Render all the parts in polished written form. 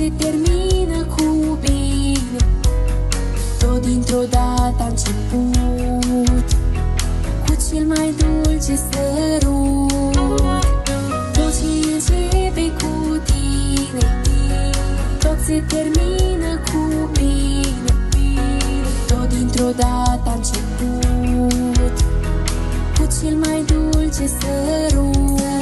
se termină cu bine, tot dintr-o dată a început cu cel mai dulce sărut. Tot ce începe cu tine, tot se termină cu bine, tot dintr-o dată a început cu cel mai dulce sărut.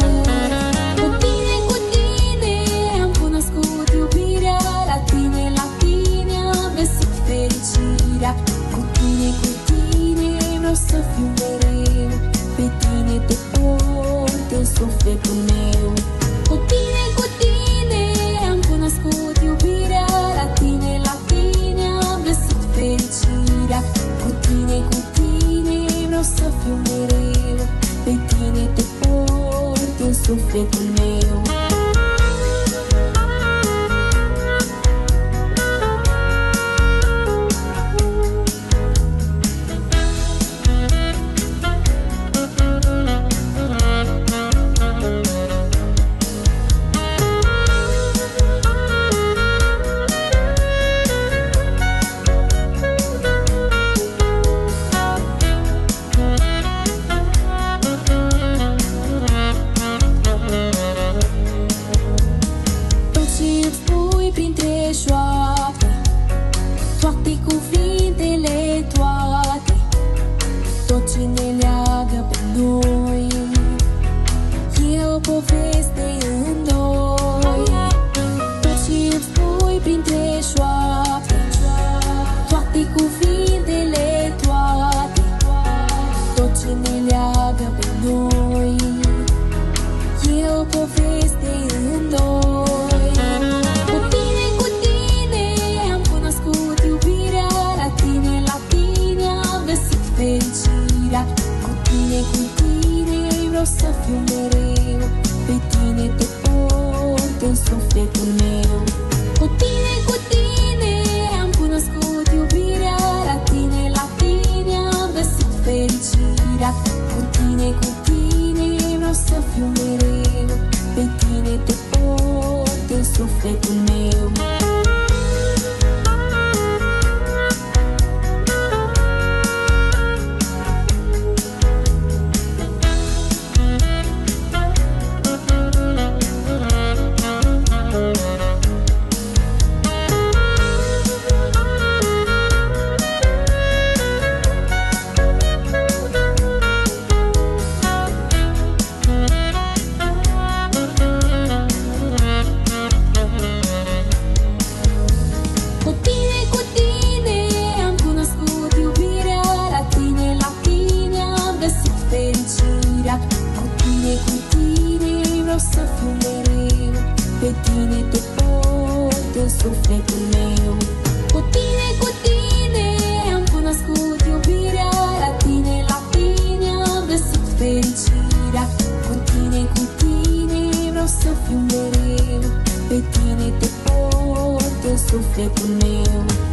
Cu tine am cunoscut iubirea, la tine am găsit fericirea. Cu tine vreau să fiu mereu, pe tine te port în sufletul meu. Cu tine am cunoscut iubirea, la tine am găsit fericirea. Cu tine vreau să fiu mereu, pe tine te port în sufletul meu. Toate cuvintele, toate, tot ce ne leagă pe noi, e o poveste în doi. Tot ce îmi spui printre șoapte, toate cuvintele, toate, tot ce ne leagă pe noi, e o poveste în doi. Cu tine vreau să fiu mereu, pe tine te port în sufletul meu. Cu tine am cunoscut iubirea, la tine am găsit fericirea. Cu tine vreau să fiu mereu, pe tine te port în sufletul meu. Cu tine vreau să fiu mereu, pe tine te port în sufletul meu. Cu tine am cunoscut iubirea, la tine am găsit fericirea. Cu tine vreau să fiu mereu, pe tine te port în sufletul meu.